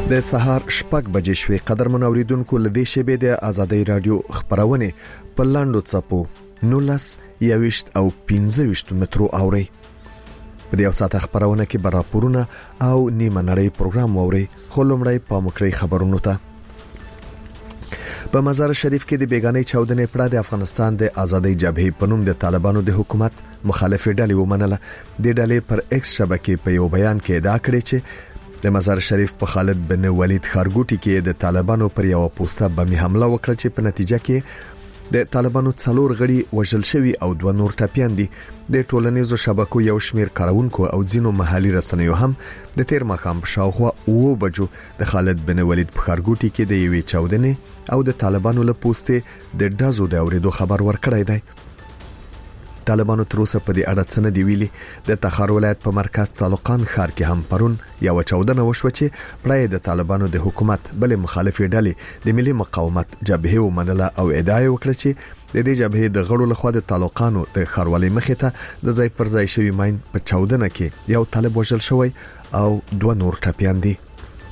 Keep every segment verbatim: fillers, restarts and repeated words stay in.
د سهار شپږ بجې شوې. قدرمن اوریدونکو لدې شبې د آزادۍ رادیو خبرونه په لاندو څپو نولس یوشت او پنځه ویشت مترو اوري. په دې اوساته خبرونه کې براپورونه او نیمه نړۍ پروګرام اوري. خلومړی په مکرې خبرونو ته. په مزار شریف کې د بیگانې چاودنې پړه د افغانستان د آزادۍ جبهې په نوم د طالبانو د حکومت مخالف ډلې ومنله. د ډلې پر ایکس شبکې په یو بیان کې ادعا کړې چې د مزار شریف په خالد بن ولید خارګوټي کې د طالبانو پر یو پوسټه بمي حمله وکړه چې په نتیجه کې د طالبانو څلور غړي وژل شوي او دوه نور ټپيان دي. د ټولنیزو شبکو یو شمیر کارونکو او ځینو محلي رسنیو هم د تیر ماښام په شاوخوا اوه بجو د خالد بن ولید په خارګوټي کې د یوې چاودنې او د طالبانو له پوسټه د ډازو د اوریدو خبر ورکړی دی. طالبانو تر اوسه په دې اړه څه نه دی ویلي. د تخار ولایت په مرکز طالقان ښار کې هم پرون یو چاودنه وشوه چې پړای د طالبانو د حکومت بل مخالفي ډلې د ملي مقاومت جبهه ومنله او ادعا وکړه چې د دې جبهې د غړو لخوا د طالقانو د خاروالي مخې ته د ځای پر ځای شوی ماين په چاودنه کې یو طالب وژل شوی او دوه نور ټپيان دي.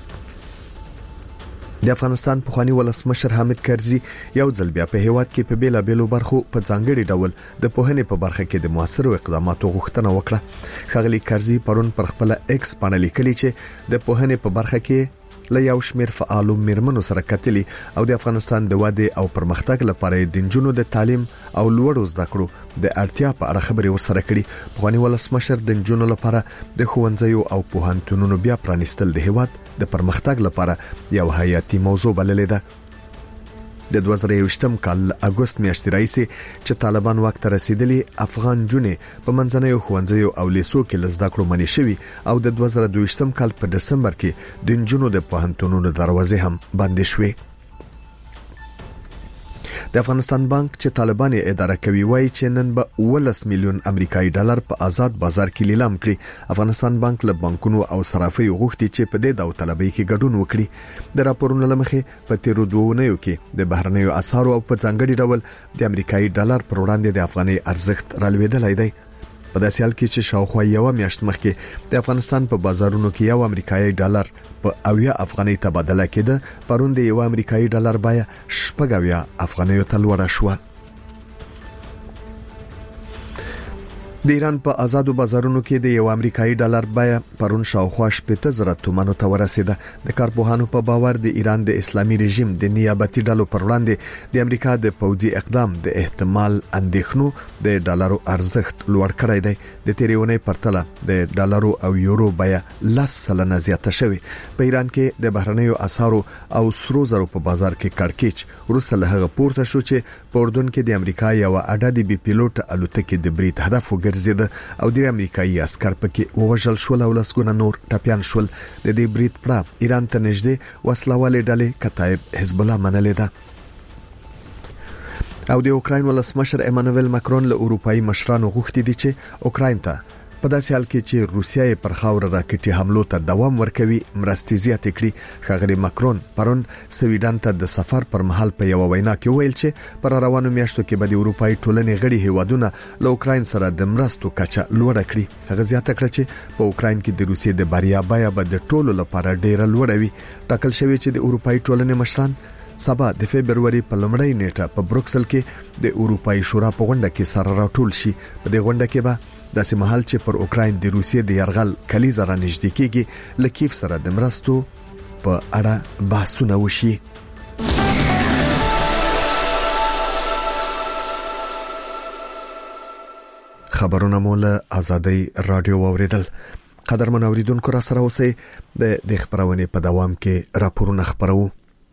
د افغانستان پخوانی ولسمشر حامد کرزي یو ځل بیا په هیواد کې په بیلا بیلو برخو په ځانګړي ډول د پوهنې په برخه کې د موثرو اقداماتو غوښتنه وکړه. خغلی کرزي پرون پر خپل ایکس باندې لیکلي چې د پوهنې په برخه کې له یو شمیر فعالو میرمنو سره کتلي او د افغانستان د وده او پرمختګ لپاره د جنونو د تعلیم او لوړو زده کړو د اړتیا په اړه خبرې ورسره کړي. پخوانی ولسمشر د جنونو لپاره د ښوونځیو او پوهنتونونو بیا پرانیستل د هیواد د پرمختګ لپاره یو حیاتي موضوع بللې ده. د دوه زره یوویشتم کال اگست میاشتې راځي چې طالبان وخت ته رسیدلي افغان جنې په منځنیو ښوونځیو او لیسو کې لزده کړو منې شوي او د دوه زره دوه کال په دسمبر کې د جنونو د پوهنتونونو دروازې هم بندې شوې. د افغانستان بانک چې طالبان یې اداره کوي وایي چې نن به ولس میلیون امریکایي ډالر په آزاد بازار کې لیلام کړي. افغانستان بانک له بانکونو او صرافي غوښتي چې په دې داوطلبۍ کې ګډون وکړي. د راپورونو لمخې په تیرو دوه اونیو کې د بهرنیو اسعارو او په ځانګړي ډول د امریکایي ډالر پر وړاندې د افغاني ارزښت رالوېدلی دی. په داسې حال کې چې شاوخوا یو میاشت مخکې د افغانستان په بازارونو کې یو امریکایي ډالر په اویا افغاني تبادله کېده، پرون د یو امریکایي ډالر بیه شپږ اویا افغانیو ته لوړه شوه. د ایران په آزادو بازارونو کې د یو امریکایي ډالر بیه پرون شاوخوا شپږ زره تومانو ته ورسیده. د کارپوهانو په باور د ایران د اسلامي رژیم د نیابتي ډلو پر وړاندې د امریکا د پوځي اقدام د احتمال اندېښنو د ډالرو ارزښت لوړ کړی دی. د تیریونې پرتله د ډالرو او یورو بیه لس سلنه زیاته شوې. په ایران کې د بهرنیو اسعارو او سرو زرو په بازار کې کړکېچ وروسته له هغه پورته شو چې په اردن کې د امریکا یو اډه د بي پیلوټ الوتکې د برید هدف وګرځید او د امریکایي عسكر پکې ووژل شول او لسګونه نور ټپيان شول. د دې برید پړه ایران ته نږدې وسلوالې ډلې کتایب حزب الله منلې ده. او د اوکراین ولسمشر ایمانوئل ماکرون له اروپאי مشرانو غوښتي دي چې اوکراین ته په داسې حال کې چې روسیه پر خاور راکټي حملو ته دوام ورکوي مرستې زیاتې کړي. خغلی ماکرون پرون سویډن ته د سفر پر مهال په یو وینا کې ویل چې پر روانو میاشتو کې به د اروپאי ټولنې غړي هیوادونه له اوکراین سره د مرستو کچه لوړه کړي. هغه زیاته کړه چې په اوکراین کې د روسیې د بریا بیه به د ټولو لپاره ډیره لوړه وي. ټاکل شوی چې د اروپאי ټولنې مشران سبا د فبرवरी په لومړۍ نیټه په بروکسل کې د اروپאי شورا په غونډه کې سره راټول شي. په دې غونډه کې به داسې مهال چې پر اوکراین د روسیې د يرغل کلیزه را نږدې کېږي له کیف سره د مرستو په اړه بحثونه وشي. خبرونه مول آزادۍ رادیو اوریدل. قدرمن اوریدونکو را سره اوسئ. د د خبرونه په دوام کې راپورونه خبرو.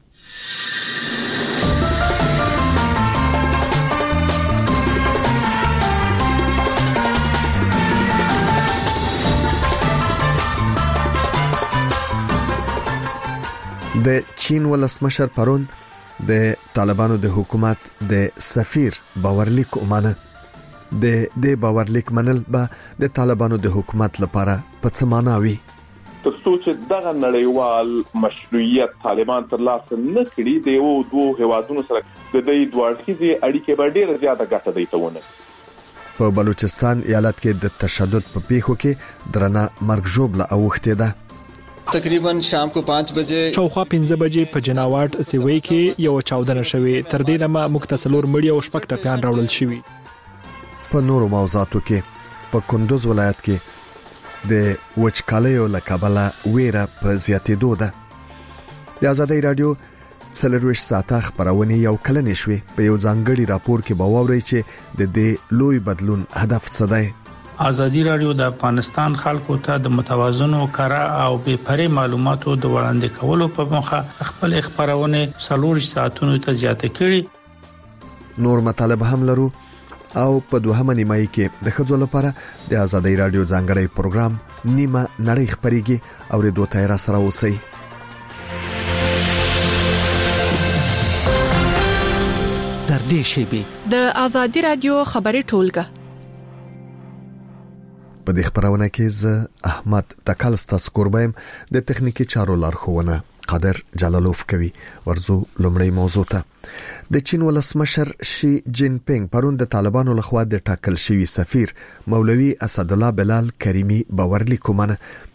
د چین ولسمشر پرون د طالبانو د حکومت د سفیر باورلیک ومانه. د د باورلیک منل به د طالبانو د حکومت لپاره په څه معنی وي؟ ترڅو چې دغه نړیوال مشروعیت طالبان تر لاسه نه کړي د یو دوه هیوادونو سره د دې دوه اړخیزې اړیکې به ډېره زیاته ګټه دی ته ونه. په بلوچستان ایالت کې د تشدد په پیښو کې درنه مرګ ژوبله اوښتې ده. تقریبا شام کو پانچ بجې شاوخوا پنځه بجې په جناوات سیوی کې یو چاودنه شوې. تر دې دمه مکتسلور مړي او شپږ ټپیان راوړل شوي. په نورو موضوعاتو کې په کندوز ولایت کې د وچکالیو له کبله ویره په زیاتېدو ده. د آزادۍ رادیو څلرویشت ساعته خبرونه یو کلنې شوې. په یو ځانګړي راپور کې به واورئ چې د دې لوی بدلون هدف څه دی. آزادی رادیو د افغانستان خلکو ته د متوازنو کره او بې پرې معلوماتو د وړاندې کولو په موخه خپل خبرونه څلور ساعتونو ته زیاته کړي. نور مطالب هم لرو او په دوهمه نیمه کې د خځو لپاره د آزادۍ رادیو ځانګړی پروګرام نیمه نړۍ خبريږي او د دوه تیر سره اوسئ. در دې شی د آزادۍ رادیو خبري ټولګه په دې خبرونه کې ز احمد تکلستا سکوربایم د تخنیکی چارو لارښوونه قادر جلالوف کوي. ورزو لومړی موضوع ته د چین ولسمشر شي جین پینګ پرون د طالبانو لخوا د ټاکل شوی سفیر مولوی اسد الله بلال کریمی باورلیک کومنه.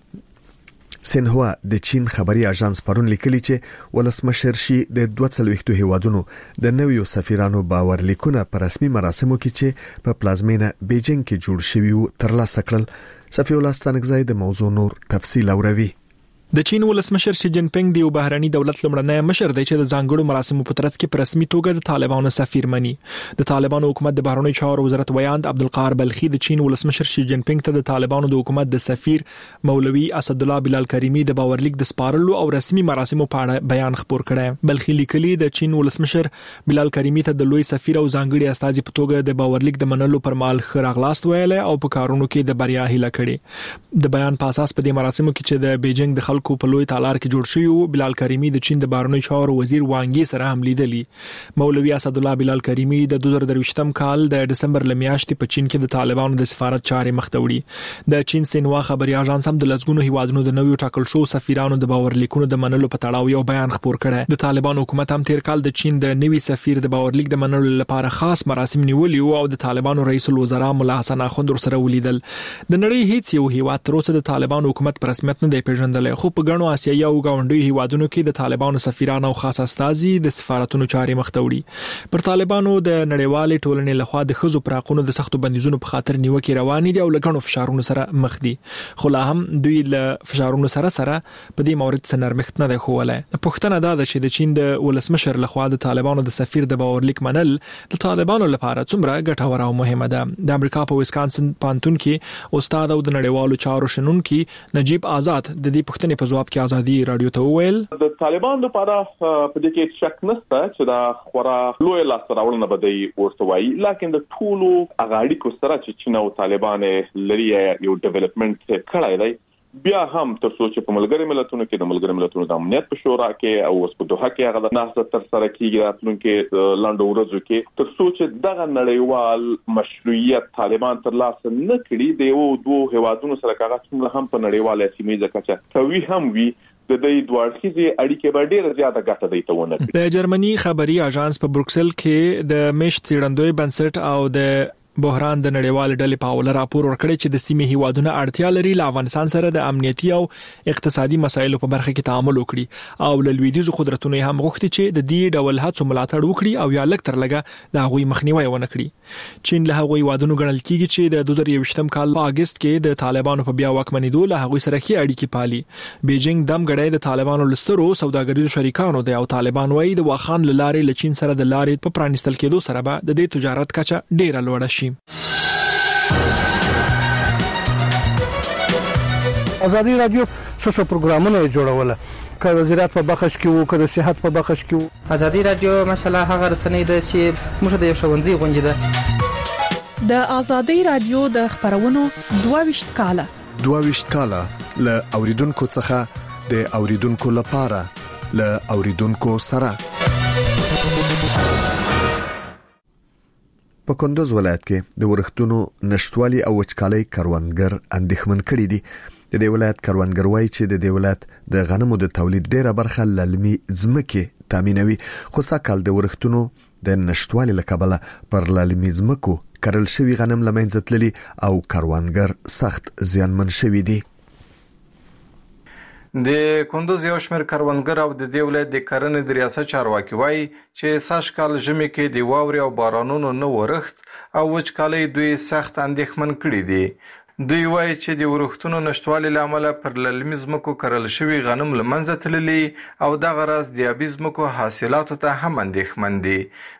سینهوا د چین خبري اژانس پرون لیکلی چې ولسمشر شي د دوه څلويختو هیوادونو د نویو سفیرانو باورلیکونه په رسمي مراسمو کې چې په پلازمینه بیجینګ کې جوړ شوی وو ترلاسه کړل. صفی الله ستانکزای د موضوع نور تفصیل اوروي. د چین ولسمشر شي جین پینګ د یو بهراني دولت لمړنی مشر دی چې د ځانګړو مراسمو په ترڅ کې په رسمي توګه د طالبانو سفیر مني. د طالبانو حکومت د بهرنی چارو وزارت ویاند عبدالقاهر بلخی د چین ولسمشر شي جین پینګ ته د طالبانو د حکومت د سفیر مولوی اسد الله بلال کریمی د باورلیک د سپارلو او رسمي مراسمو په اړه بیان خبر کړی. بلخی لیکلی د چین ولسمشر بلال کریمی ته د لوی سفیر او ځانګړي استازي په توګه د باورلیک د منلو پر مهال خراغلاست ویل او په کارونو کې د بریا هیله کړې. د بیان په اساس په دې مراسمو کې چې د بیجینګ د خلکو په لوی تالار کې جوړ شوی بلال کریمی د چین د بهرنی چارو وزیر وانګي سره هم لیدلی. مولوی اسد الله بلال کریمی د دوه زره درویشتم کال د دسمبر لمیاشتې په چین کې د طالبانو د سفارت چارې مخ ته وړي. د چین سینوا خبري اژانس هم د لزګونو هیوادونو د نویو ټاکل شو سفیرانو د باورلیکونو د منلو په تړاو یو بیان خبر کړی. د طالبانو حکومت هم تیر کال د چین د نوي سفیر د باورلیک د منلو لپاره خاص مراسم نیولي او د طالبانو رئیس الوزرا مولا حسن اخوند سره ولیدل. د نړۍ هیڅ یو هیواد تر اوسه د طالبانو حکومت پر رسمیت نه دی پیژندل، خو په ګڼو آسیایي او ګاونډي هیوادونو کې د طالبانو سفیران او خاص استازي د سفارتونو چارې مخ ته وړي. پر طالبانو د نړیوالې ټولنې لخوا د خزو پراخونو د سختو بندیزونو په خاطر نیوکې روانې دي او لګڼو فشارونو سره مخ دي، خو لا هم دوی له فشارونو سره سره په دې مورد څخه نرمښت نه دی خوله. پښتنه دا ده چې د چین د ولسمشر لخوا د طالبانو د سفیر د باورلیک منل د طالبانو لپاره څومره ګټور او مهمه ده. د امریکا په ویسکانسن پانتون کې استاد او د نړیوالو چارو شنونکي نجیب آزاد د دې پښتنې په جواب کې آزادي رادیو ته وویل د طالبانو لپاره په دې کې شک نشته چې دا خورا لوی لاس راوړنه بده ورته وایي، لکه د ټولو اغاړي کو سره چې چین او طالبان لري یو ډیولپمنٹ کړای دی. بیا هم تر څو چې په ملګری ملتونو کې د ملګری ملتونو د امنیت په شورا کې او اوس په دوحه کې هغه د نهضت تر سره کېږي راتلونکي لاندو ورځو کې، تر څو چې دغه نړیوال مشروعیت طالبان تر لاسه نه کړي د یو دوه هیوادونو سره کاغذ څنګه هم په نړیواله سیمه ځکه کوي هم وي د دې دوړخیزي اړیکې به ډیره زیاته ګټه دی ته ونه. د جرمني خبري اژانس په بروکسل کې د میشت څېړندوی بنسټ او د بحران د نړیوال ډلې په حواله راپور ورکړی چې د سیمې هیوادونو اړتیا لري له افغانستان سره د امنیتي او اقتصادي مسایلو په برخه کې تعامل وکړي او له لویدیزو قدرتونو هم غوښتي چې د دې ډول هڅو ملاتړ وکړي او یا لږ تر لږه د هغوی مخنیوي ونه کړي. چین له هغوی هیوادونو ګڼل کیږي چې د دوه زره یوویشتم کال په اگست کې د طالبانو په بیا واکمنېدو له هغوی سره کې اړیکې پالي. بیجینګ دم غړی د طالبانو لسترو سوداګریزو شریکانو دی او طالبان وایي د واخان لارې له چین سره د لارې په پرانیستل کېدو سره به د دې تجارت کچه ډیره لوړه شي. آزادی رادیو څو پروګرامونه جوړول که د زراعت په بخش کې وو که د صحت په بخش کې وو. آزادی رادیو ماشاءالله هغه رسنۍ ده چې موږ د یو ښوونځي غونډه ده. د آزادی رادیو د خبرونو دوه ویشت کاله دوه ویشت کاله ل اوریدونکو څخه د اوریدونکو لپاره ل اوریدونکو سره. په کندوز ولایت کې د ورښتونو نشټوالي او وچکالۍ کروندګر اندېښمن کړي دي. د دې ولایت کروندګر وایي چې د دې ولایت د غنمو د تولید ډیره برخه للمي ځمکې تامینوي، خو ساکال د ورښتونو د نشټوالي لکبله پر للمي ځمکو کرل شوی غنم لمنځه تللي او کروندګر سخت زیانمن شوی دي. د کندوز یو شمېر کروندګر او د دې ولایت د کرنې د ریاست چارواکي وایي چې سږ کال ژمي کې د واورې او بارانونو نه ورښت او وچکالۍ دوی سخت اندېښمن کړي دي. دوی وایي چې د ورښتونو نشتوالي له امله پر للمي ځمکو کرل شوي غنم له منځه تللي او دغه راز د آبي ځمکو حاصلاتو ته هم اندېښمن دي.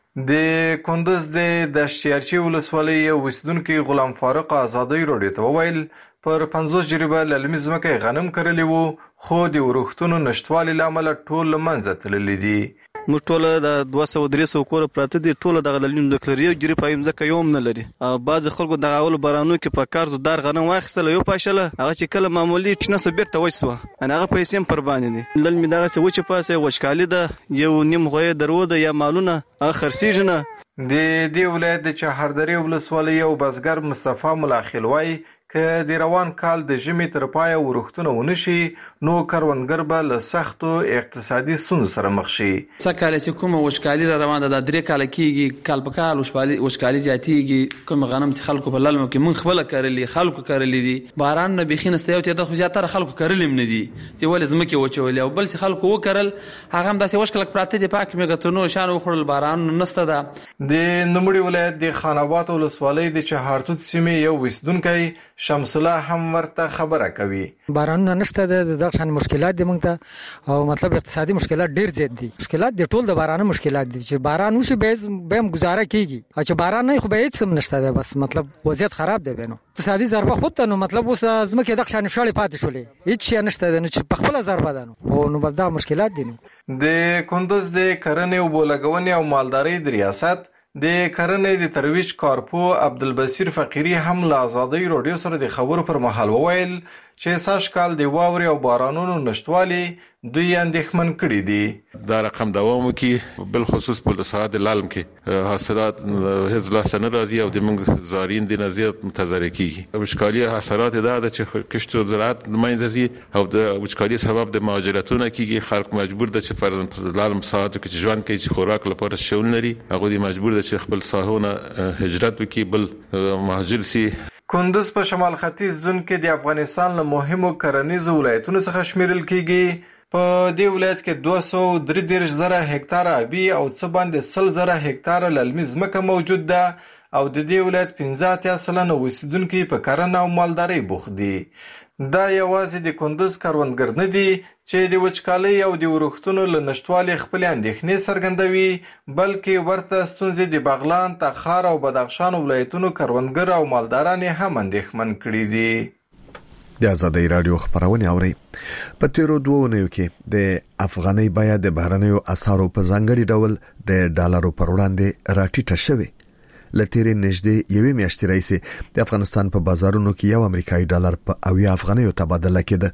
د کندوز د دشتیارچي ولسوالۍ یو اوسېدونکي غلام فاروق ازادۍ راډیو ته وویل پر پنځوس جریبه للمي ځمکه غنم کرلی وو خو د ورښتونو نشتوالي له امله ټول له منځه تللي دي. موږ ټوله د دوه سوه درې سوه کوره پراته دي، ټوله دغه للمي ځمکه لري، یو جریب یې ځمکه یو هم نه لري. بعضې خلکو دغه اولو بارانو کې په کار زودار غنم واخیستله یو پاشله، هغه چې کله معمولي ټینه سوه بېرته وچ سوه، یعنې هغه پیسې هم پر باندې دي. للمي دغسې وچې پاسې وچکالي ده، یو نیم غویې درو ده یا مالونه هغه خرڅېږي نه. د دې ولایت د چهاردرې ولسوالۍ یو بزګر مصطفی ملاخیل وایي که د روان کال د ژمي تر پایه ورښتونه ونه شي نو کروندګر به له سختو اقتصادي ستونزو سره مخ شي. څه کال چې کومه وچکالي را روانه ده، درې کاله کېږي، کال په کال وچکالي زیاتېږي. کوم غنم چې خلکو په للمو کې موږ خپله کرلي، خلکو کرلي دي، باران نه بیخي نسته، یو تعداد خو زیاتره خلکو کرلي هم نه دي چې ولې ځمکې وچولې، او بل چې خلکو وکرل هغه هم داسې وچ کلک پراته دي، پاک مېږتونو شان وخوړل، باران نسته ده. د نوموړي ولایت د خان آباد ولسوالۍ د چهارتوت سیمې یو اوسېدونکی شمس الله هم ورته خبره کوي. بارانونه نشته ده، دغه شان مشکلات دي موږ ته، او مطلب اقتصادي مشکلات ډېر زیات دي. مشکلات دي ټول د بارانه مشکلات دي، چې باران وشي به هم ګزاره کېږي، او چې باران نه خو به هېڅ هم نشته ده، بس مطلب وضعیت خراب دی. بینو اقتصادي ضربه خود ته نو مطلب اوس ځمکې دغه شان شاړې پاتې شولې، هېڅ شی نشته ده، نو چې په خپله ضربه ده نو نو بس دا مشکلات دي. نو د کندوز د کرنې اوبو لګونې او مالدارۍ د ریاست د کرنې د ترویج کارپو عبدالبصیر فقیري هم له ازادۍ راډیو سره د خبرو پر مهال وویل چې سږ کال د واورې او بارانونو نشتوالي دوی اندېښمن کړي دي. دا رقم دوام وکړي، بالخصوص په ساحه لالم کې حاصلات هیڅ لاسته نه راځي او د موږ زارین د نزیات متضرر کیږي. وچکالي حاصلات دا ده چې کښت او زراعت منځ ځي او د وچکالي سبب د مهاجرتونه کیږي. خلک مجبور دي چې پر لالم ساحاتو کې ژوند کوي چې خوراک لپاره شول لري، هغه دي مجبور دي چې خپل ساحونه هجرت وکړي، بل مهاجر سي. کندوز په شمال ختیځ زون کې د افغانستان له مهمو کرنیزو ولایتونو څخه شمیرل کیږي. په دې ولایت کې دوه سوه درې دېرش زره هکتاره آبي او څه باندې سل زره هکتاره للمي ځمکه موجود ده، او د دې ولایت پنځه اتیا سلنه اوسېدونکي په کرنه او مالدارۍ بوخت دي. دا یوازې د کندوز کروندګر نه دي چې د وچکالۍ او د ورښتونو له نشتوالي خپلې اندېښنې څرګندوي، بلکې ورته ستونزې د بغلان، تخار او بدخشان ولایتونو کروندګر او مالداران هم اندېښمن کړي دي. د ازادۍ راډیو خبرونه اوري. په تیرو دوه اونیو کې د افغانۍ بیه د بهرنیو اسعارو په ځانګړي ډول د ډالرو پر وړاندې راټیټه شوې. لتیرې نږدې یوې میاشتې راهیسې د افغانستان په بازارونو کې یو امریکایي ډالر په اویا افغانیو تبادله کېده،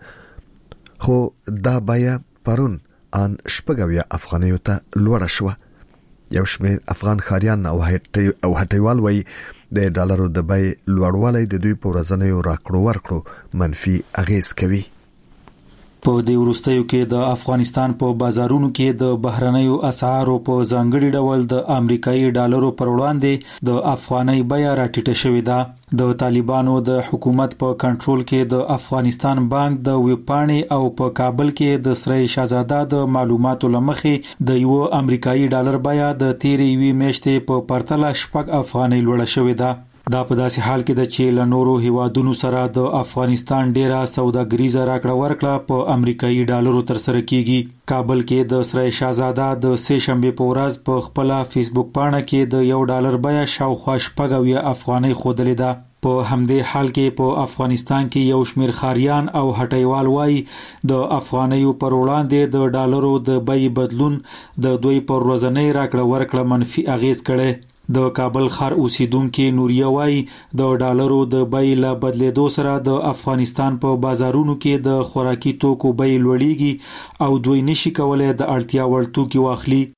خو دا بیه پرون ان شپږ اویا افغانیو ته لوړه شوه. یو شمېر افغان ښاریان او هټیوال وایي د ډالرو د بیې لوړوالی د دوی په ورځنیو راکړو ورکړو منفي اغیز کوي. په دې وروستیو کې د افغانستان په بازارونو کې د بهرنیو اسعارو په ځانګړي ډول د امریکایي ډالرو پر وړاندې د افغانۍ بیه راټیټه شوې ده. د طالبانو د حکومت په کنټرول کې د افغانستان بانک د ویبپاڼې او په کابل کې د سرای شاهزاده د معلوماتو لمخې د یو امریکایي ډالر بیه د تیرې یوې میاشتې په پرتله شپږ افغانۍ لوړه شوې ده. دا په داسې حال کې ده چې له نورو هیوادونو سره د افغانستان ډیره سوداګریزه راکړه ورکړه په امریکایي ډالرو ترسره کیږي. کابل کې د سرای شاهزاده د سه شنبه په ورځ په خپل فیسبوک پاڼه کې د یو ډالر بیه شاوخوا شپږ اویا افغانۍ ښودلې ده. په همدې حال کې په افغانستان کې یو شمېر ښاریان او هټیوال وایي د افغانیو پر وړاندې د ډالرو د بیې بدلون د دوی پر ورځنۍ راکړه ورکړه منفي اغیز کړي. د کابل ښار اوسیدونکو نوریه وایي د ډالرو د بیې له بدلیدو سره د افغانستان په بازارونو کې د خوراکي توکو بیې لوړیږي او دوی نشي کولای د اړتیا وړ توکي واخلي.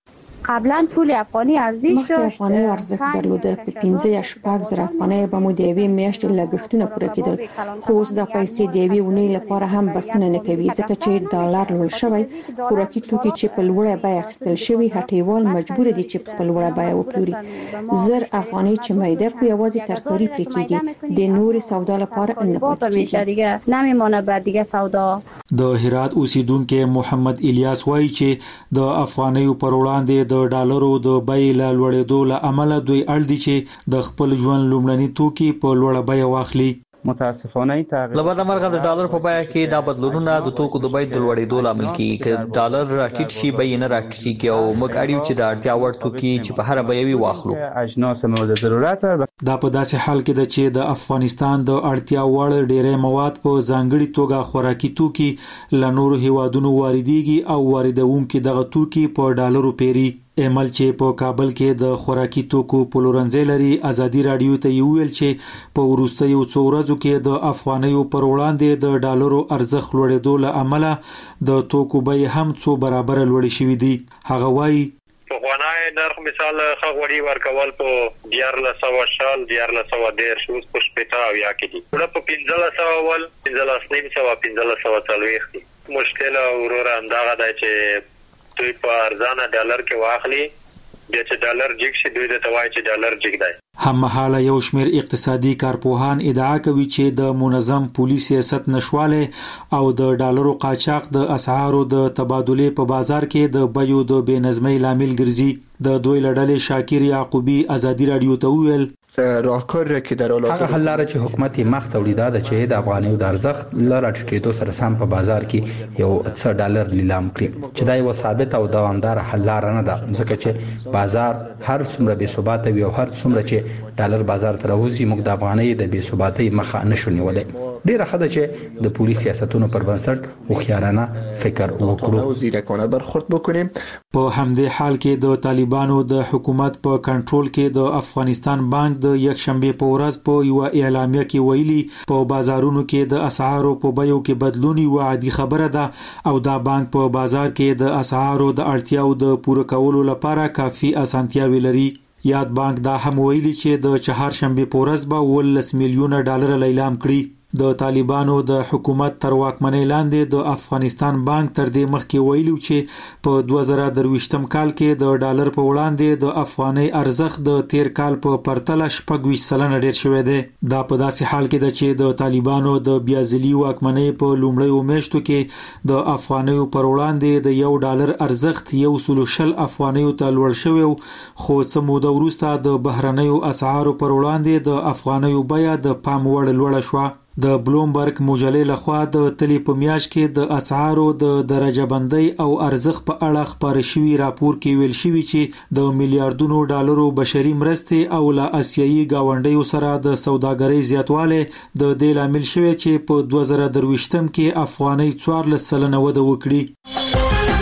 قبلا پول افغاني ارزش داشت افغاني ارزښت درلوده په پنځه یا شپږ زره افغانۍ به مو د یوې میاشتې لګښتونه پوره کېدل خو اوس د پیسې د یوې اونۍ لپاره هم بسنه نه کوي ځکه چې ډالر لوړ شوی خوراکي توکي چې په لوړه بیه اخیستل شوي هټیوال مجبور دي چې په لوړه بیه وپلوري زر افغانۍ چې میده په یوازې ترکاري پرې کېږي د نور سودا لپاره نه پاتې کېږي نمیمونه بعد دیگه سودا د هرات اوسیدونکو محمد الیاس وایي چې د افغانیو پر وړاندې د ډالرو د بیې له لوړېدو له امله دوی اړ دي چې د خپل ژوند لومړني توکي په لوړه بیه واخلي متاسفانه تغییر لبد امرغه د ډالر په بیه کې دا بدلونونه د توکو د بیې د لوړېدو لامل کیږي چې ډالر راټیټ شي بیې نه راټیټي او موږ اړیو چې د اړتیا وړ توکي چې په هر بیه وي واخلو اجناس مورد ضرورت دا په داسې حال کې ده چې د افغانستان د اړتیا وړ ډېری مواد په ځانګړي توګه خوراکي توکي له نورو هیوادونو واردېږي او واردونکي دغه توکي په ډالرو پیري ایمل چې په کابل کې د خوراکي توکو پلورنځي لري ازادي رادیو ته ویل چې په وروستیو څو ورځو کې د افغانیو پر وړاندې د ډالرو ارزښت لوړېدو له امله د توکو بیې هم څو برابر لوړې شوې دي هغه وایي غوانای نرخ مثال خغوړی ورکول په دیارله سوا شال دیارله سوا دیر شوز په شپتا او یا کې دي په پنځله سوا ول پنځله سنیم سوا پنځله سوا څلويخ دي مشکل اورور انداغه ده چې دوی په ارزانه ډالر کې واخلي بیا چې ډالر جګ شي دوی ته توای چې ډالر جګ دی هم مهاله یو شمېر اقتصادي کارپوهان ادعا کوي چې د منظم پولی سیاست نشواله او د ډالرو قاچاق د اسعارو د تبادلې په بازار کې د بیو د بېنظمۍ لامل ګرځي د دوی لړلې شاکر یعقوبی ازادي رادیو ته ویل راهکار را که در حالات هغه حل لاره چې حکومت مخ تولیدا د چې د افغانیو د ارزښت لاره ټیټېدو سره سم په بازار کې یو څه ډالر لیلام کړي چې دا یو ثابت او دوامدار حل لاره نه ده ځکه چې بازار هر څومره بې ثبات وي او هر څومره چې ډالر بازار ته راوځي موږ د افغانۍ د بې ثباتۍ مخه نشو نیولای ډیره خده چې د پولیس سیاستونو پر بنسټ خوخیارانه فکر وکړو او زیرکانه برخورد بکنیم په همدې حال کې د طالبانو د حکومت په کنټرول کې د افغانستان بانک د یک شنبه په ورځ په یو اعلامیه کې ویلي په بازارونو کې د اسعارو په بیو کې بدلون یو عادي خبره ده او دا بانک په بازار کې د اسعارو د اړتیاو د پوره کولو لپاره کافي اسانتیاوي لري یاد بانک دا هم ویلي چې د چهارشنبه په ورځ به ولس میلیونه ډالر لیلام کړي د طالبانو د حکومت تر واکمنۍ لاندې د افغانستان بانک تر دې مخکې ویلو چې په دوه زره درویشتم کال کې د ډالر په وړاندې د افغانۍ ارزښت د تیر کال په پرتله شپږ ویشت سلنه ډېر شوی دی دا په داسې حال کې ده چې د طالبانو د بیا ځلي واکمنۍ په لومړیو میاشتو کې د افغانیو پر وړاندې د یو ډالر ارزښت یو سلو شل افغانیو ته لوړ شوی خو څه موده وروسته د بهرنیو اسعارو پر وړاندې د افغانیو بیه د پام وړ لوړه شوه د بلومبرګ مجلې لخوا د تلی په میاشت کې د اسعارو د درجه بندۍ او ارزښت په اړه خبري شوی راپور کې ویل شوی چې د میلیارډونو ډالرو بشري مرستې او له اسیایي گاونډیو سره د سوداګرۍ زیاتواله د دې لامل شوی چې په دوه زره درویشتم کې افغانۍ څوارلس سلنه وده وکړي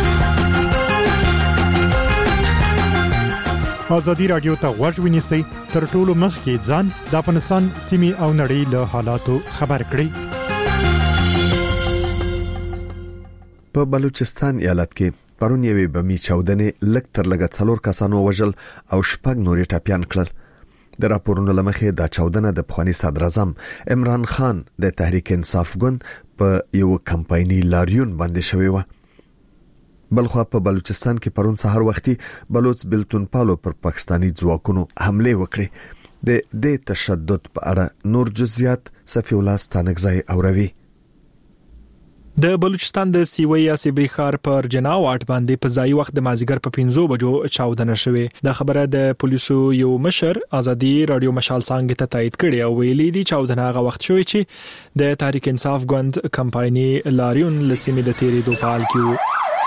ازادي رادیو ته غوږ ونیسئ تر ټولو مخکې ځان د افغانستان سیمې او نړۍ له حالاتو خبر کړئ په بلوچستان ایالت کې پرون یوې بمي چاودنې لږ تر لږه څلور کسانو وژل او شپږ نورې ټپيان کړل د راپورونو لمخې دا چاودنه د پخوانی صدر اعظم عمران خان د تحریک انصاف ګوند په یو کمپایني لاریون باندې شوی و بلخوا په بلوچستان کې پرون سحر وختي بلوچ بلتون پالو پر پاکستانی ځواکونو حمله وکړه د دې تشدد په اړه نور جزئیات صفی الله ستانکزای اوروي د بلوچستان د سیوی اسیبی خار پر جناوات باندې په ځای وخت د مازیګر په پنځو بجو چاودنه شوه د خبره د پولیسو یو مشر ازادي رادیو مشال څنګه ته تایید کړي او ویلي دي چاودنه هغه وخت شوې چې د تحریک انصاف ګوند کمپایني لاریون لسیمه د تیری دوه فعال کیو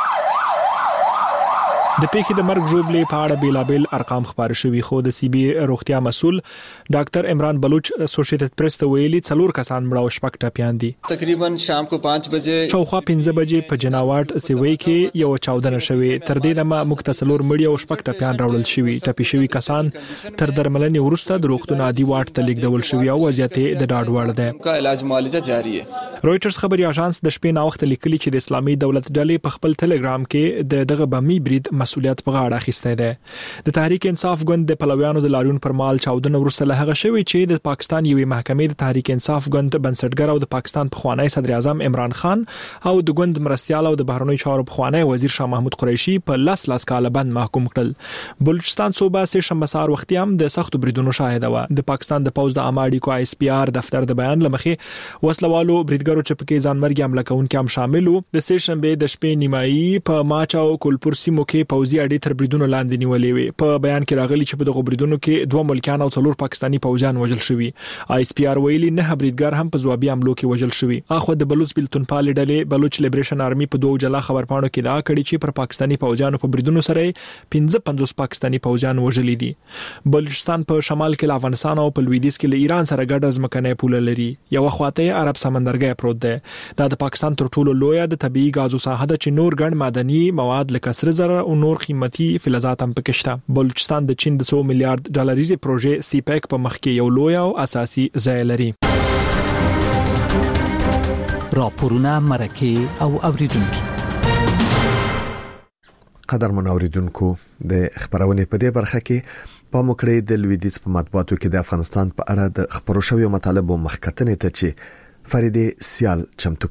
د پیښې د مرګ جوړبلې په اړه بیلابل ارقام خبر شوي خو د سی بي روغتیا مسول ډاکټر عمران بلوچ اسوسییټډ پریس ته ویلي څلور کسان مړه او شپږ ټپيان دي تقریبا شام کو پانچ بجے چوخه پنځه بجې په جناوات سیوی کې یو چاودنه شوې تر دې دمه مختصلور مړی او شپږ ټپيان راوړل شوي ټپي شوي کسان تر درملنې وروسته د روغتون عادي واټ ته لیږدول شوي او وضعیت د ډاډ وړ ده کا علاج معالجه جاری ہے رويټرز خبري اژانس د شپې نا وخت لیکلي چې د اسلامي دولت ډلې په خپل ټلګرام کې د دغه بمي برید مسؤلیت په غاړه اخیستی دی د تحریک انصاف ګوند د پلویانو د لاریون پر مال چاودنه ورسره له هغه شوی چې د پاکستان یوې محکمې د تحریک انصاف ګوند بنسټګر او د پاکستان پخوانی صدر اعظم عمران خان او د ګوند مرستيال او د بهرنی چارو پخوانی وزیر شاه محمود قریشي په لاس لاس کال بند محکوم کړل بلوچستان صوبه سه شنبه سهار وختي هم د سختو بریدونو شاهد و د پاکستان د پوز د اماډي کو اس پی آر دفتر د بیان لمخې وسلوالو بریدګرو چې پکې ځانمرګي حمله کوونکي هم شامل وو د سه شنبه د شپې نیمایي په ماچا او کولپور سیمو کې پوزي اډې تر بریدونو لاندې نیولې وي په بیان کې راغلي چې په دغه بریدونو کې دوه ملکان او څلور پاکستانی پوجان وژل شوي آی اس پی آر ویلي نه بریدګر هم په ځوابي حملو کې وژل شوي اخو د بلوچ بلتون پال ډلې بلوچ لیبریشن آرمي په دوه جلا خبرپاڼو کې دا کړي چې پر پاکستانی پوجانو په بریدونو سره پنځه پنځوس پاکستانی پوجان وژل دي بلوچستان په شمال کې افغانستان او په لویدیځ کې له ایران سره ګډه ځمکنۍ پوله لري یو خواته عرب سمندرګي پروت دی دا د پاکستان تر ټولو لوی د طبيعي غازو ساحه ده چې نور ګڼ معدني مواد لکه سره زر او نور قیمتي فلزات هم پکې شته بلوچستان د چین د څو میلیارډ ډالریزي پروژې سی پیک په مخ کې یو لوی او اساسي ځای لري راپورونه مرکه او اوریدونکو قدر منوریدونکو د خبرونه په دې برخه کې په مکړې د لویدیز په مطبوعاتو کې د افغانستان په اړه د خبرو شویو مطالبو مخکتنې ته چې فریدې سیال چمتو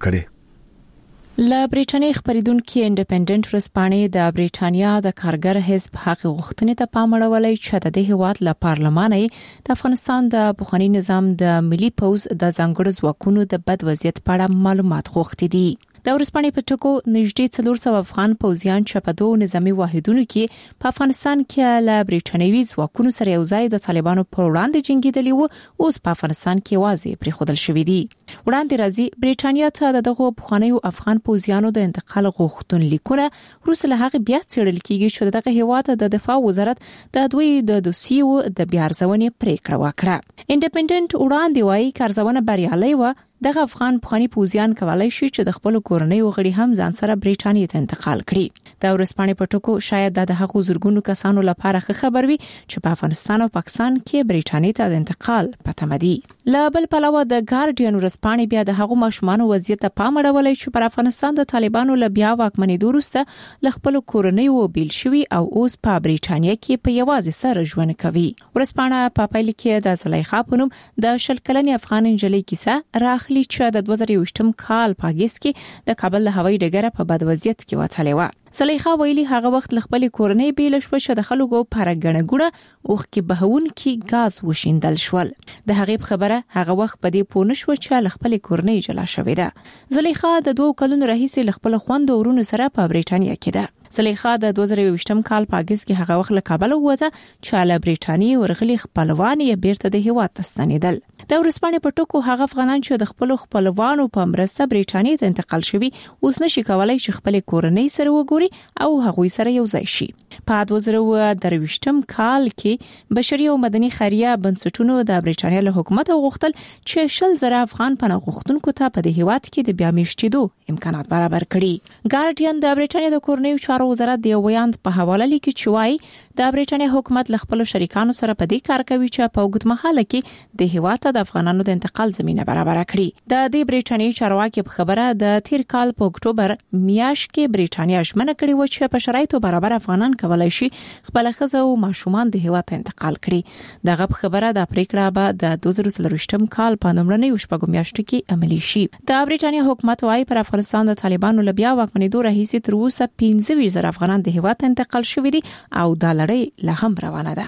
کړي لا بریټانیا خبرېدونکو انډیپندنت ورسپانې د بریټانیا د کارګر حزب حق غوښتنې ته پام اړولای چې د هیواد له پارلماني د افغانستان د بخاري نظام د ملي پوز د ځانګړو ځواکونو د بد وضعیت په اړه معلومات غوښتي دي د ورسپانې په ټکو نږدې څلور سوه افغان پوځیان چې په دوه نظامی واحدونو کې په افغانستان کې له بریټانوي ځواکونو سره یو ځای د طالبانو پر وړاندې جنگیدلی وو اوس په افغانستان کې واځي پرې خودل شوې دي وړاندې راځي بریټانیا ته دغه بخانیو افغان پوځیانو د انتقال غوښتن لیکونه روس له هغه بیا څېړل کیږي چې دغه هیواد د دفاع وزارت د دوی د دوسیو د بیا ارزونې پریکړه وکړه انډیپندنت وړاندې وايي کارزونه بریالي و دغه افغان بخاني پوځیان کولای شي چې د خپل کورنۍ وغړي هم ځان سره بریټانیا ته انتقال کړي دا ورسپانې په ټکو شاید د هغو زورګونو کسانو لپاره خبر وي چې په افغانستان او پاکستان کې بریټانیا ته د انتقال پته مدي لا بل پلوه د ګارډین ورسپانې بیا د هغو ماشومان وضعیت ته پام اړولای چې پر افغانستان د طالبانو له بیا واکمنۍ وروسته ل خپل کورنۍ و بیل شوی او اوس په بریټانیا کې په یوازې سره ژوند کوي ورسپانې په پایل کې د زلیخا پونم د شل کلنې افغان انجلۍ کیسه راخ چې د دوه زره یوویشتم کال په اگست کې د کابل د هوایي ډګر په بد وضعیت کې وتلې و زلیخا ویلي هغه وخت خپل کورنۍ بیل شو چې د خلکو پر غنګوړه اوخ کې بهون کې غاز وشیندل شول د هغه خبره هغه وخت په دې پونه شو چې خپل کورنۍ جلا شوې ده زلیخا د دوه کلونو راهیسې خپل خوند ورونو سره په بریټانیا کې ده زلیخا د دوه زره یوویشتم کال په اگست کې هغه وخت له کابل ووته چې له بریټانیا ورغلي خپلوان یې بیرته د هیواد ته ستنیدل د ورسپانې په ټکو هغه افغانان چې د خپل خپلوانو په مرسته بریټانیا ته انتقال شوي اوس نشي کولای چې خپل کورنۍ سره وګوري او هغوی سره یو ځای شي په دوه زره درویشتم کال کې بشري او مدني خیریه بنسټونو د بریټانیا له حکومت غوښتل چې شل زره افغان پناه غوښتونکو ته په هیواد کې د بیا میشتېدو امکانات برابر کړي ګارډین د بریټانیا د کورنۍ چارو وزارت د ویاند په حواله لیکي چې وايي د بریټانیا حکومت له خپل شریکانو سره په دې کار کوي چې په وګړو محله کې د هیواد ته د افغانانو د انتقال زمينه برابر کړي د دې بریټانیا چارواکي په خبره د تیر کال په اکتوبر میاشت کې بریټانیا ژمنه کړې و چې په شرایطو برابر افغانان کولای شي خپل ښځه او ماشومان د هیواد ته انتقال کړي دغه خبره د پریکړه به د دوه زره څلوېښتم کال په لومړنۍ شپږم میاشت کې عملي شي د بریټانیا حکومت وايي پر افغانستان د طالبانو له بیا واکمنېدو راهیسې تر اوسه پنځه ویشت زره افغانان د هیواد ته انتقال شوي دي او دا لړۍ لا هم روانه ده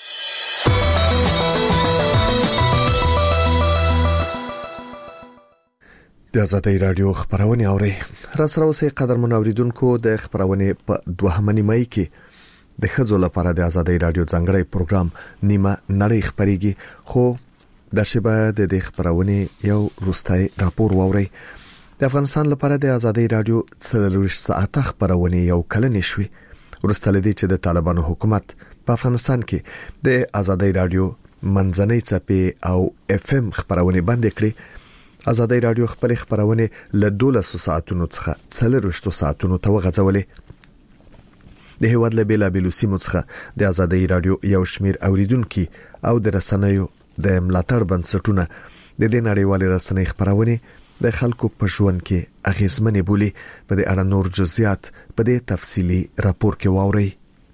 د آزادۍ رادیو خبرونه اوري را سره اوسې قدر منوریدونکو د خبرونه په دوهمه نیمه کې د خځو لپاره د آزادۍ رادیو ځانګړی پروګرام نیمه نړۍ خبريږي خو د شبه د دې خبرونه یو روستای راپور ووري د افغانستان لپاره د آزادۍ رادیو څلور ساعته خبرونه یو کلن شوي ورسته لدی چې د طالبانو حکومت په افغانستان کې د آزادۍ رادیو منځنۍ چپی او اف ام خبرونه بند کړي آزادۍ رادیو خپل خبرونه له دولسو ساعتونو څخه څلورشتو ساعتونو ته وغځولې د هیواد له بیلا بیلو سیمو څخه د آزادۍ رادیو یو شمیر اوریدونکو او د رسنیو د ملاتړ بنسټونه د دې نړیوالې رسنۍ خبرونه د خلکو په ژوند کې اغیزمنې بولی. په دې اړه نور جزئیات په دې تفصیلی راپور کې واورئ.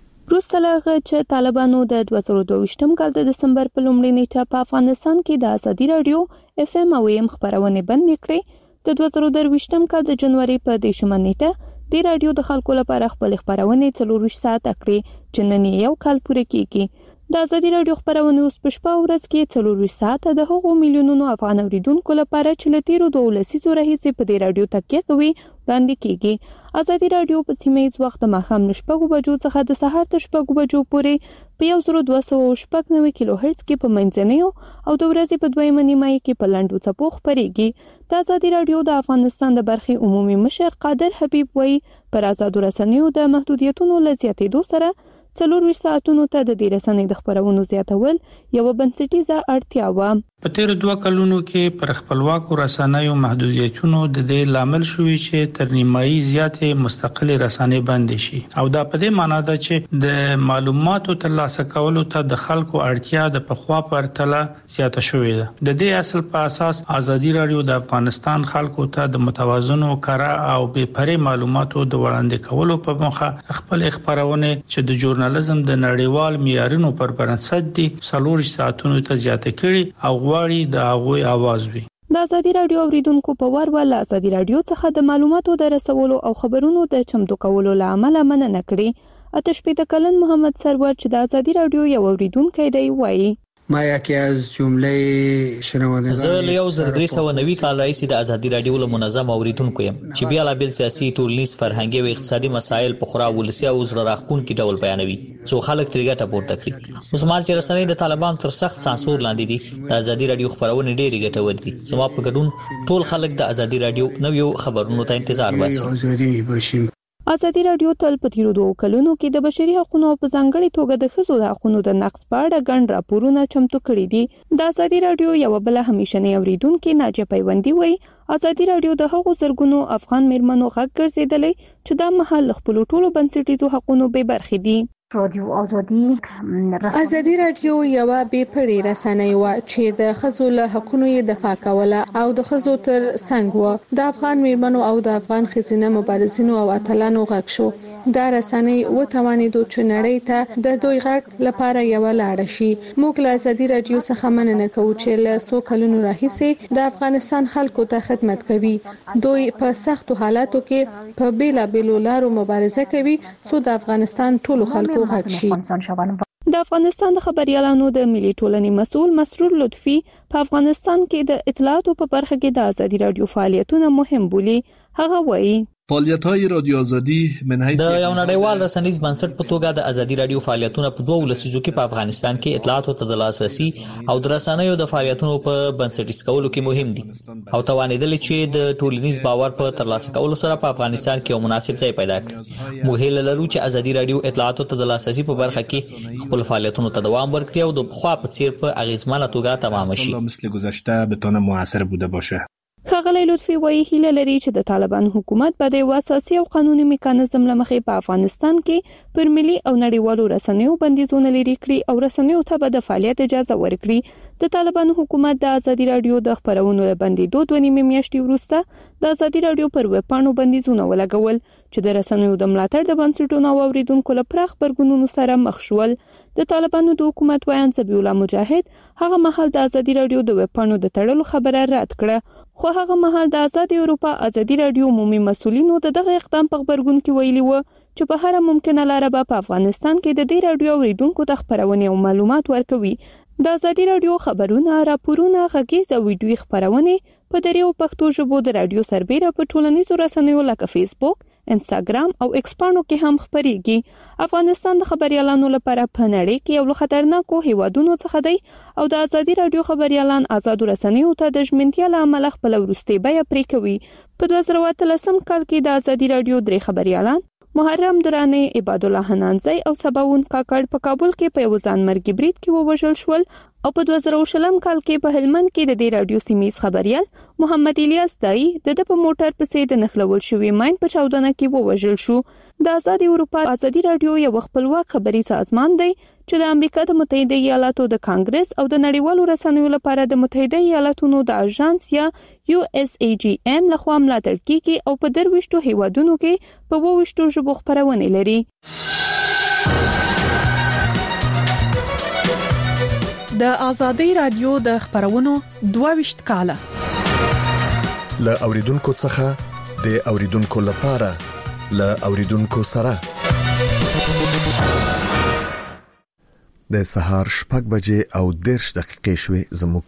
روسلغه چې طالبانو د دوه زره دوه ویشتم کال د دسمبر په لومړۍ نیټه په افغانستان کې د ازادي رادیو اف ام او ایم خبرونه بند کړې. د دوه زره دوه ویشتم کال د جنوري په دیشمه نیټه د رادیو د خلکو لپاره خپل خبرونه څلور ساعت کړې چې نن یو کال پوره کیږي. د ازادي رادیو خبرونه اوس په شپه ورځ کې څلور ساعت د هغو میلیونونو افغان اوریدونکو لپاره چې لتیرو دوه لسیزو راهیسې په دې رادیو تکیه کوي وړاندې کیږي. ازادي رادیو په سیمه ییز وخت د ماښام نشپږو بجو څخه د سهار تر شپږو بجو پورې په یو زره دوه سوه شپږ نوي کیلو هرتز کې په منځنیو او د ورځې په دویمه نیمه کې په لنډو څپو خبريږي. د ازادي رادیو د افغانستان د برخې عمومي مشر قادر حبیب وایي پر آزادو رسنیو د محدودیتونو لزیاتېدو سره څلور ساعتونو ته د دې رسنۍ د خبرونو زیاتول یو بنسټیزه اړتیا و. په تیر دوه کلونو کې پر خپلواکو رسنیو محدودیتونو د دې لامل شوې چې تر نیمایي زیاتې مستقلې رسنۍ بند شي او دا په دې معنی ده چې د معلوماتو ترلاسه کولو ته د خلکو اړتیا د پخوا پرتله زیاته شوې ده. د دې اصل په اساس ازادي رادیو د افغانستان خلکو ته د متوازنو کره او بې پرې معلوماتو د وړاندې کولو په موخه خپل خبرونه چې د ژورنالیزم د نړیوال معیارونو پر بنسټ دي څلور ساعتونو ته زیاته کړي او غواړي د هغوی आवाज وي. د ازادي رادیو اوریدونکو په ور ول ازادي رادیو څخه د معلوماتو د رسولو او خبرونو د چمتو کولو لامل مننه کړې. آتش پیدا کلن محمد سرور چې د ازادي رادیو یو اوریدونکو دی وایي ما یکی از جمله شنوندگان زه له یو زر درې سوه نوي کال راهیسې د ازادي رادیو له منظم اوریدونکو یم چې بیا لا بیل سیاسي ټولنیز فرهنګي او اقتصادي مسایل په خورا ولسي او زړه راښکونکي ډول بیانوي څو خلک ترې ګټه پورته کړي. اوس مهال چې رسنۍ د طالبانو تر سخت سانسور لاندې دي د ازادي رادیو خبرونه ډېرې ګټورې دي. زما په ګډون ټول خلک د ازادي رادیو نویو خبرونو ته انتظار باسي. ازادي رادیو تل په تیرو دوه کلونو کې د بشري حقوقو په ځانګړي توګه د ښځو د حقوقو د نقض په اړه ګڼ راپورونه چمتو کړي دي. د ازادي رادیو یو بل همیشنۍ اوریدونکو ناجیه پیوندي وایي ازادي رادیو د هغو زرګونو افغان میرمنو غږ ګرځیدلې چې د محل خپل ټولو بنسټیزو حقوقو به برخې دي. رادیو ازادي ازادي رادیو یو بې پرې رسنۍ و چې د ښځو له حقوقو یې دفاع کوله او د ښځو تر څنګ و. د افغان میرمنو او د افغان ښځینه مبارزینو او اتلانو غږ شو. دا رسنۍ و توانیدو چې نړۍ ته د دوی غږ لپاره یو لاړ شي. موږ له ازادي رادیو څخه مننه کوو چې له څو کلونو راهیسې د افغانستان خلکو ته خدمت کوي. دوی په سختو حالاتو کې په بیلا بیلو لارو مبارزه کوي څو د افغانستان ټولو خلکو د افغانستان د خبريالانو د ملي ټولنې مسؤل مسرور لطفي په افغانستان کې د اطلاعاتو په برخه کې د ازادي رادیو فعالیتونه مهم بولي. هغه وایي فعالیت‌های رادیو آزادی من حیث د یو نړیوال رسنیز بنسټ په توګه د ازادي رادیو فعالیتونه په دوه لسیزو کې په افغانستان کې اطلاعاتو ته د لاسرسي او د رسنیو د فعالیتونو په بنسټیز کولو کې مهم دي او توانیدل چې د ټولنیز باور په ترلاسه کولو سره په افغانستان کې یو مناسب ځای پیدا کړي. موږ هیله لرو چې ازادي رادیو اطلاعاتو ته د لاسرسي په برخه کې خپل فعالیتونو ته دوام ورکړي او د خوا په څیر په اغیزمنه توګه تمام شي. مثل گذشته بتونه موثر بوده باشه. ښاغلی لطفي وایي هیله لري چې د طالبان حکومت به د اساسي او قانوني میکانیزم لمخې په افغانستان کې پر ملي او نړیوالو رسنیو بندیزونه لري کړي او رسنیو ته به د فعالیت اجازه ورکړي. د طالبان حکومت د ازادي رادیو د خبرونو بندیدو دوه نیمه میاشتې وروسته د ازادي رادیو پر ویبپاڼو بندیزونه ولګول چې د رسنیو د ملاتړ د بنسټونو او اوریدونکو لپاره خبرګونونو سره مخ شول. د طالبانو د حکومت وایي زبی الله مجاهد هغه مهال د ازادي رادیو د ویبپاڼو د تړلو خبره رد کړه، خو هغه مهال د آزاد اروپا ازادي رادیو عمومي مسؤلینو د دغه اقدام په خبرګون کې ویلي و چې په هر ممکنه لار به په افغانستان کې د دې رادیو اوریدونکو ته خبرونه او معلومات ورکوي. د ازادي رادیو خبرونه، راپورونه، غږیز او ویډیوي خبرونه په دریو پښتو ژبو د رادیو سربېره په ټولنیزو رسنیو لکه فیسبوک، انستګرام او ایکس پاڼو کې هم خبريږي. افغانستان د خبريالانو لپاره په نړۍ کې یو خطرناکو هیوادونو څخه دی او د ازادي رادیو خبريالان آزاد رسنیو ته د ژمنتیا لامل خپل ورستي بیا پرې کوي. په دوه زره اتلسم کال کې د ازادي رادیو درې خبريالان محرم درانه، عباد الله حنانزی او سباون کاکړ په کابل کې په یو ځان مرګي برید کې ووژل شول او په دوه زره شلم کال کې په هلمند کې د دې رادیو سیمیز خبريال محمد الیاس دای د په موټر پسې د نخلول شوی ماين په چاودنه کې ووژل شو. د آزادي اروپا آزادي رادیو یو خپلواک خبري سازمان دی چې د امریکا د متحده ایالاتو د کانګرس او د نړیوالو رسنیو لپاره د متحده ایالاتونو د اژانس یا یو اس ای جی ام لخوا ملاتړ کیږي او په درويشتو هیوادونو کې په وويشتو ژبو خبرونه لري. د آزادي رادیو د خبرونو دوه ویشت کاله ل اوریدونکو څخه د اوریدونکو لپاره ل اوریدونکو سره د سهار شپږ بجې او دېرش دقیقې شوي زموږ